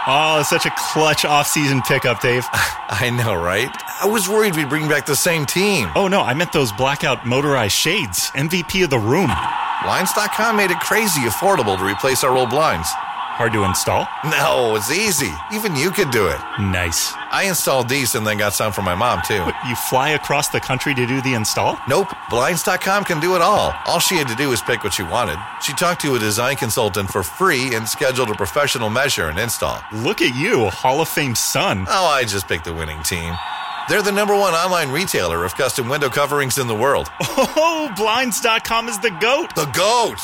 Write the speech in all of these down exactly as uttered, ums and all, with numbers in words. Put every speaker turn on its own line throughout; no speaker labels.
Oh, such a clutch off-season pickup, Dave.
I know, right? I was worried we'd bring back the same team.
Oh, no, I meant those blackout motorized shades. M V P of the room.
Blinds dot com made it crazy affordable to replace our old blinds.
Hard to install?
No, it's easy. Even you could do it.
Nice.
I installed these and then got some for my mom, too.
What, you fly across the country to do the install?
Nope. Blinds dot com can do it all. All she had to do was pick what she wanted. She talked to a design consultant for free and scheduled a professional measure and install.
Look at you, Hall of Fame son.
Oh, I just picked the winning team. They're the number one online retailer of custom window coverings in the world.
Oh, Blinds dot com is the GOAT.
The GOAT!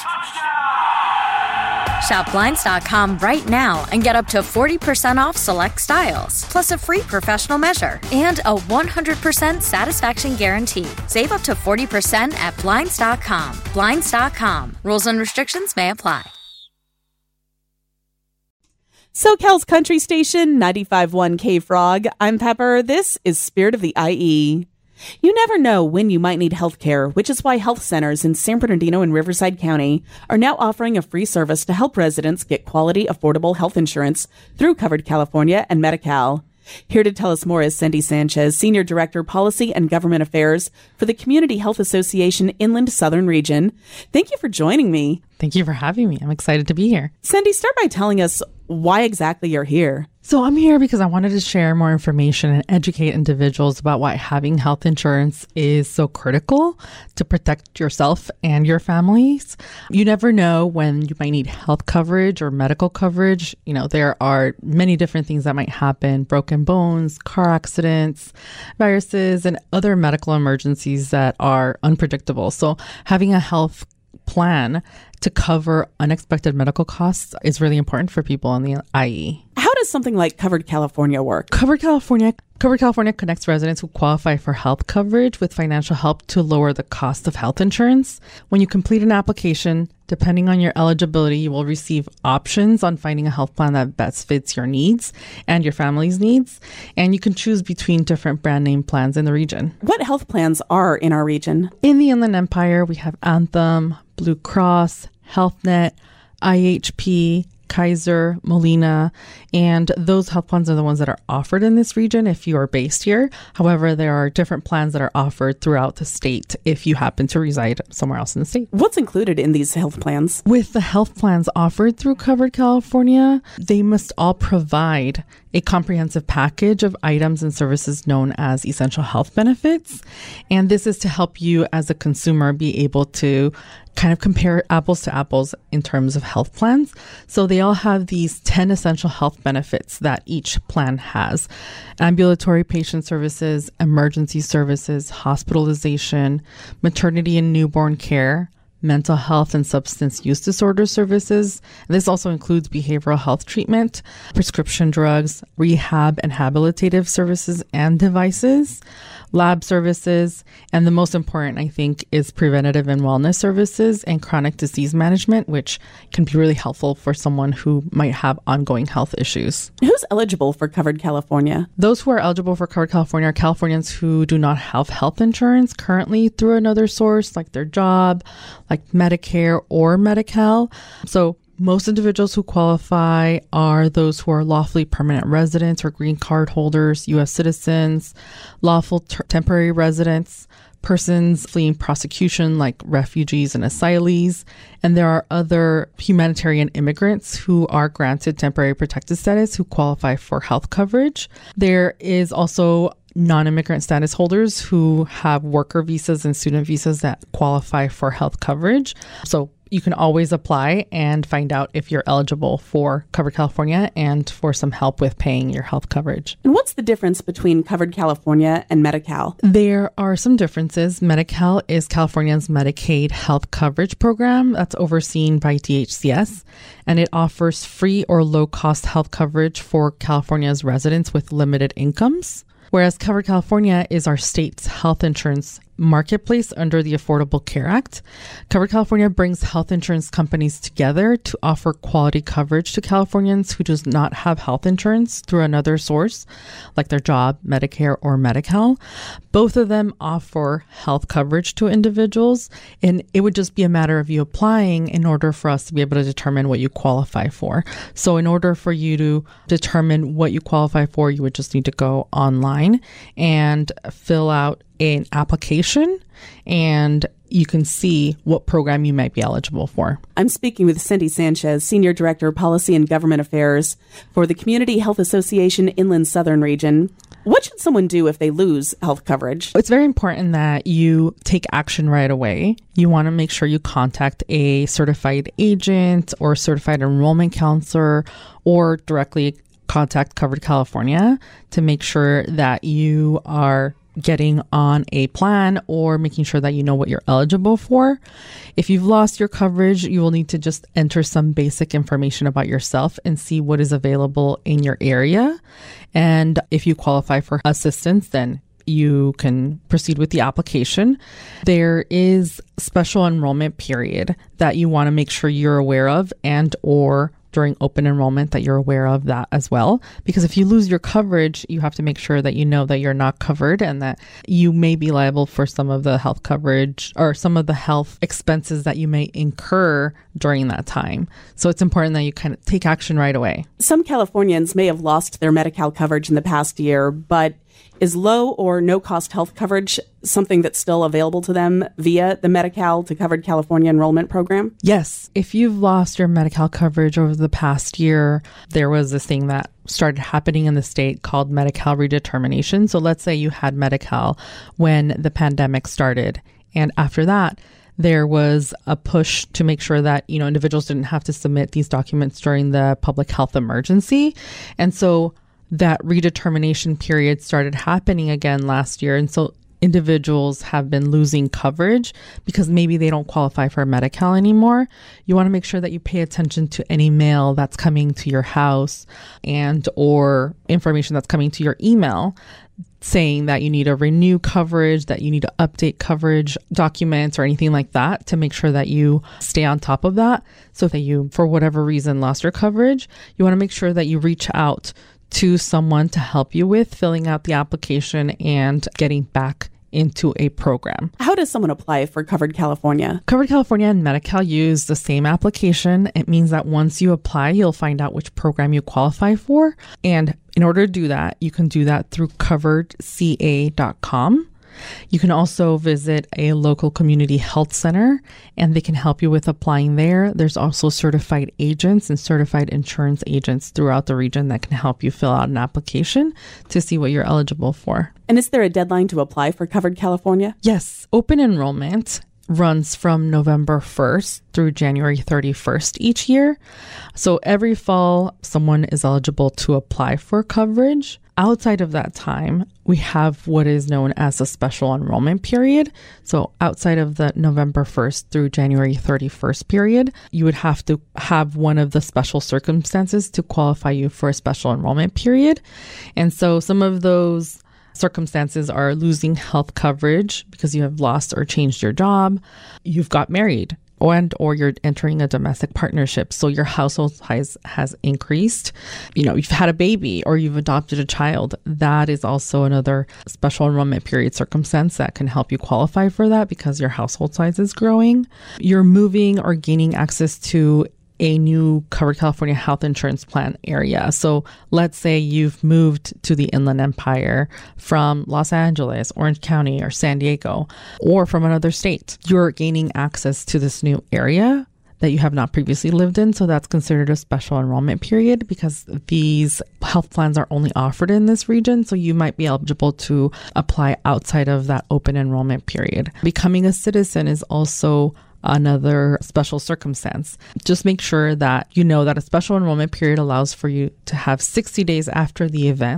Shop Blinds dot com right now and get up to forty percent off select styles, plus a free professional measure and a one hundred percent satisfaction guarantee. Save up to forty percent at Blinds dot com. Blinds dot com. Rules and restrictions may apply.
SoCal's Country Station, ninety-five point one K-Frog. I'm Pepper. This is Spirit of the I E. You never know when you might need health care, which is why health centers in San Bernardino and Riverside County are now offering a free service to help residents get quality, affordable health insurance through Covered California and Medi-Cal. Here to tell us more is Cindy Sanchez, Senior Director, Policy and Government Affairs for the Community Health Association Inland Southern Region. Thank you for joining me.
Thank you for having me. I'm excited to be here.
Cindy, start by telling us why exactly you're here.
So I'm here because I wanted to share more information and educate individuals about why having health insurance is so critical to protect yourself and your families. You never know when you might need health coverage or medical coverage. You know, there are many different things that might happen: broken bones, car accidents, viruses, and other medical emergencies that are unpredictable. So having a health plan to cover unexpected medical costs is really important for people in the I E.
How does something like Covered California work?
Covered California Covered California connects residents who qualify for health coverage with financial help to lower the cost of health insurance. When you complete an application, depending on your eligibility, you will receive options on finding a health plan that best fits your needs and your family's needs. And you can choose between different brand name plans in the region.
What health plans are in our region?
In the Inland Empire, we have Anthem, Blue Cross, HealthNet, I H P, Kaiser, Molina, and those health plans are the ones that are offered in this region if you are based here. However, there are different plans that are offered throughout the state if you happen to reside somewhere else in the state.
What's included in these health plans?
With the health plans offered through Covered California, they must all provide a comprehensive package of items and services known as essential health benefits. And this is to help you as a consumer be able to kind of compare apples to apples in terms of health plans. So they all have these ten essential health benefits that each plan has: ambulatory patient services, emergency services, hospitalization, maternity and newborn care, mental health and substance use disorder services. And this also includes behavioral health treatment, prescription drugs, rehab and habilitative services and devices, lab services, and the most important, I think, is preventative and wellness services and chronic disease management, which can be really helpful for someone who might have ongoing health issues.
Who's eligible for Covered California?
Those who are eligible for Covered California are Californians who do not have health insurance currently through another source, like their job, like Medicare or Medi-Cal. So most individuals who qualify are those who are lawfully permanent residents or green card holders, U S citizens, lawful ter- temporary residents, persons fleeing prosecution like refugees and asylees. And there are other humanitarian immigrants who are granted temporary protected status who qualify for health coverage. There is also non-immigrant status holders who have worker visas and student visas that qualify for health coverage. So you can always apply and find out if you're eligible for Covered California and for some help with paying your health coverage.
And what's the difference between Covered California and Medi-Cal?
There are some differences. Medi-Cal is California's Medicaid health coverage program that's overseen by D H C S, and it offers free or low-cost health coverage for California's residents with limited incomes. Whereas Covered California is our state's health insurance marketplace under the Affordable Care Act. Covered California brings health insurance companies together to offer quality coverage to Californians who does not have health insurance through another source, like their job, Medicare, or Medi-Cal. Both of them offer health coverage to individuals, and it would just be a matter of you applying in order for us to be able to determine what you qualify for. So in order for you to determine what you qualify for, you would just need to go online and fill out an application, and you can see what program you might be eligible for.
I'm speaking with Cindy Sanchez, Senior Director, Policy and Government Affairs for the Community Health Association Inland Southern Region. What should someone do if they lose health coverage?
It's very important that you take action right away. You want to make sure you contact a certified agent or certified enrollment counselor, or directly contact Covered California to make sure that you are getting on a plan or making sure that you know what you're eligible for. If you've lost your coverage, you will need to just enter some basic information about yourself and see what is available in your area. And if you qualify for assistance, then you can proceed with the application. There is special enrollment period that you want to make sure you're aware of, and or during open enrollment that you're aware of that as well. Because if you lose your coverage, you have to make sure that you know that you're not covered and that you may be liable for some of the health coverage or some of the health expenses that you may incur during that time. So it's important that you kind of take action right away. Some
Californians may have lost their Medi-Cal coverage in the past year, but is low or no cost health coverage something that's still available to them via the Medi-Cal to Covered California enrollment program?
Yes. If you've lost your Medi-Cal coverage over the past year, there was this thing that started happening in the state called Medi-Cal redetermination. So let's say you had Medi-Cal when the pandemic started, and after that, there was a push to make sure that, you know, individuals didn't have to submit these documents during the public health emergency. And so that redetermination period started happening again last year. And so individuals have been losing coverage because maybe they don't qualify for Medi-Cal anymore. You want to make sure that you pay attention to any mail that's coming to your house and or information that's coming to your email saying that you need to renew coverage, that you need to update coverage documents or anything like that to make sure that you stay on top of that. So that you, for whatever reason, lost your coverage, you want to make sure that you reach out to someone to help you with filling out the application and getting back into a program.
How does someone apply for Covered California?
Covered California and Medi-Cal use the same application. It means that once you apply, you'll find out which program you qualify for. And in order to do that, you can do that through covered c a dot com. You can also visit a local community health center and they can help you with applying there. There's also certified agents and certified insurance agents throughout the region that can help you fill out an application to see what you're eligible for.
And is there a deadline to apply for Covered California?
Yes. Open enrollment runs from November first through January thirty-first each year. So every fall, someone is eligible to apply for coverage. Outside of that time, we have what is known as a special enrollment period. So outside of the November first through January thirty-first period, you would have to have one of the special circumstances to qualify you for a special enrollment period. And so some of those circumstances are losing health coverage because you have lost or changed your job, you've got married, and or you're entering a domestic partnership, so your household size has increased. You know, you've had a baby or you've adopted a child. That is also another special enrollment period circumstance that can help you qualify for that because your household size is growing. You're moving or gaining access to a new Covered California health insurance plan area. So let's say you've moved to the Inland Empire from Los Angeles, Orange County, or San Diego, or from another state. You're gaining access to this new area that you have not previously lived in. So that's considered a special enrollment period because these health plans are only offered in this region. So you might be eligible to apply outside of that open enrollment period. Becoming a citizen is also another special circumstance. Just make sure that you know that a special enrollment period allows for you to have sixty days after the event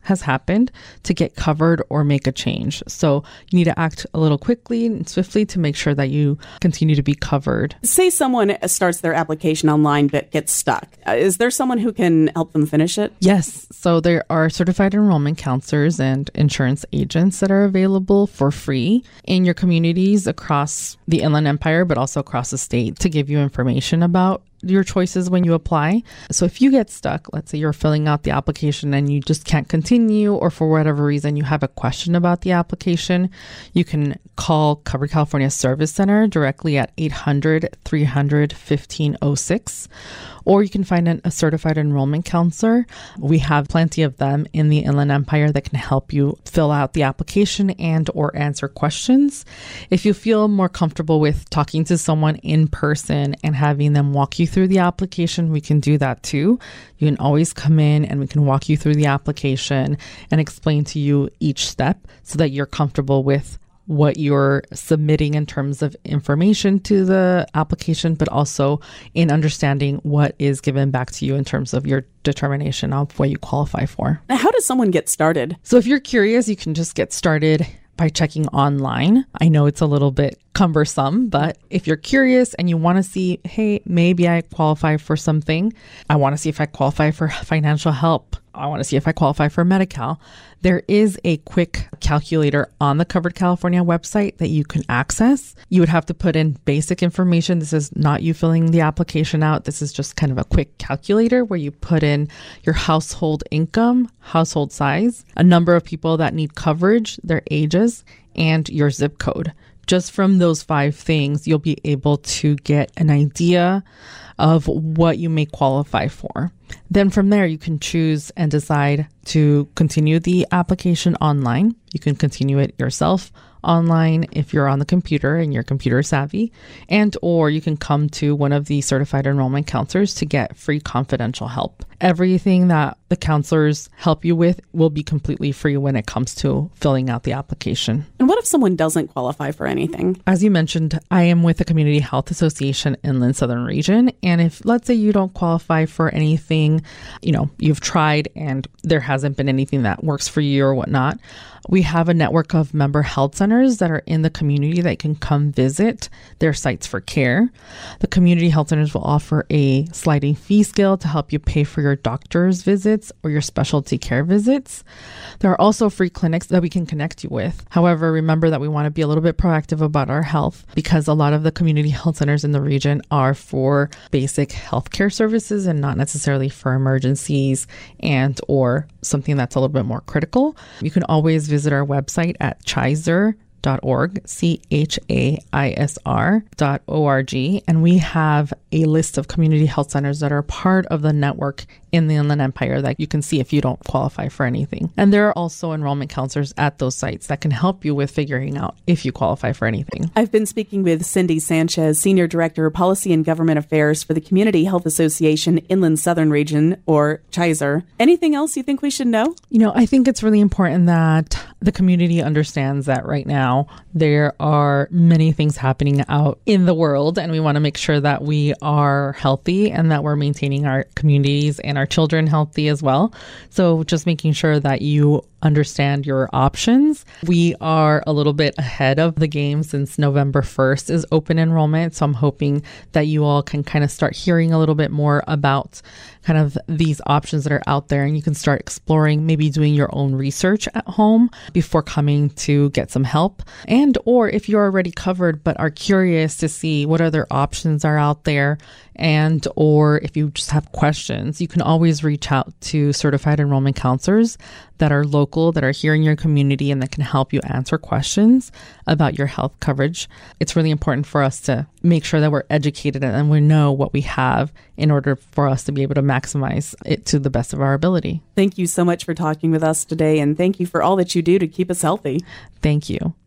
has happened to get covered or make a change. So you need to act a little quickly and swiftly to make sure that you continue to be covered.
Say someone starts their application online but gets stuck. Uh, is there someone who can help them finish it?
Yes. So there are certified enrollment counselors and insurance agents that are available for free in your communities across the Inland Empire, but also across the state to give you information about your choices when you apply. So if you get stuck, let's say you're filling out the application and you just can't continue, or for whatever reason you have a question about the application, you can call Covered California Service Center directly at eight hundred, three hundred, fifteen oh six, or you can find an, a certified enrollment counselor. We have plenty of them in the Inland Empire that can help you fill out the application and or answer questions. If you feel more comfortable with talking to someone in person and having them walk you through the application, we can do that too. You can always come in and we can walk you through the application and explain to you each step so that you're comfortable with what you're submitting in terms of information to the application, but also in understanding what is given back to you in terms of your determination of what you qualify for.
Now, how does someone get started?
So if you're curious, you can just get started by checking online. I know it's a little bit cumbersome, but if you're curious and you want to see, hey, maybe I qualify for something, I want to see if I qualify for financial help, I want to see if I qualify for Medi-Cal, there is a quick calculator on the Covered California website that you can access. You would have to put in basic information. This is not you filling the application out. This is just kind of a quick calculator where you put in your household income, household size, a number of people that need coverage, their ages, and your zip code. Just from those five things, you'll be able to get an idea of what you may qualify for. Then from there, you can choose and decide to continue the application online. You can continue it yourself online if you're on the computer and you're computer savvy, and or you can come to one of the certified enrollment counselors to get free confidential help. Everything that the counselors help you with will be completely free when it comes to filling out the application.
And what if someone doesn't qualify for anything?
As you mentioned, I am with the Community Health Association Inland Southern Region. And if, let's say, you don't qualify for anything, you know, you've tried and there hasn't been anything that works for you or whatnot, we have a network of member health centers that are in the community that can come visit their sites for care. The community health centers will offer a sliding fee scale to help you pay for your doctor's visits or your specialty care visits. There are also free clinics that we can connect you with. However, remember that we want to be a little bit proactive about our health because a lot of the community health centers in the region are for basic healthcare services and not necessarily for emergencies and or something that's a little bit more critical. You can always visit our website at chiser dot org, C H A I S R dot O R G, and we have a list of community health centers that are part of the network in the Inland Empire that you can see if you don't qualify for anything. And there are also enrollment counselors at those sites that can help you with figuring out if you qualify for anything.
I've been speaking with Cindy Sanchez, Senior Director of Policy and Government Affairs for the Community Health Association Inland Southern Region, or CHISER. Anything else you think we should know?
You know, I think it's really important that the community understands that right now there are many things happening out in the world, and we want to make sure that we are healthy and that we're maintaining our communities and our children healthy as well. So just making sure that you understand your options. We are a little bit ahead of the game since November first is open enrollment. So I'm hoping that you all can kind of start hearing a little bit more about kind of these options that are out there, and you can start exploring, maybe doing your own research at home before coming to get some help. And or if you're already covered but are curious to see what other options are out there, and or if you just have questions, you can always reach out to certified enrollment counselors that are local, that are here in your community, and that can help you answer questions about your health coverage. It's really important for us to make sure that we're educated and we know what we have in order for us to be able to maximize it to the best of our ability.
Thank you so much for talking with us today, and thank you for all that you do to keep us healthy.
Thank you.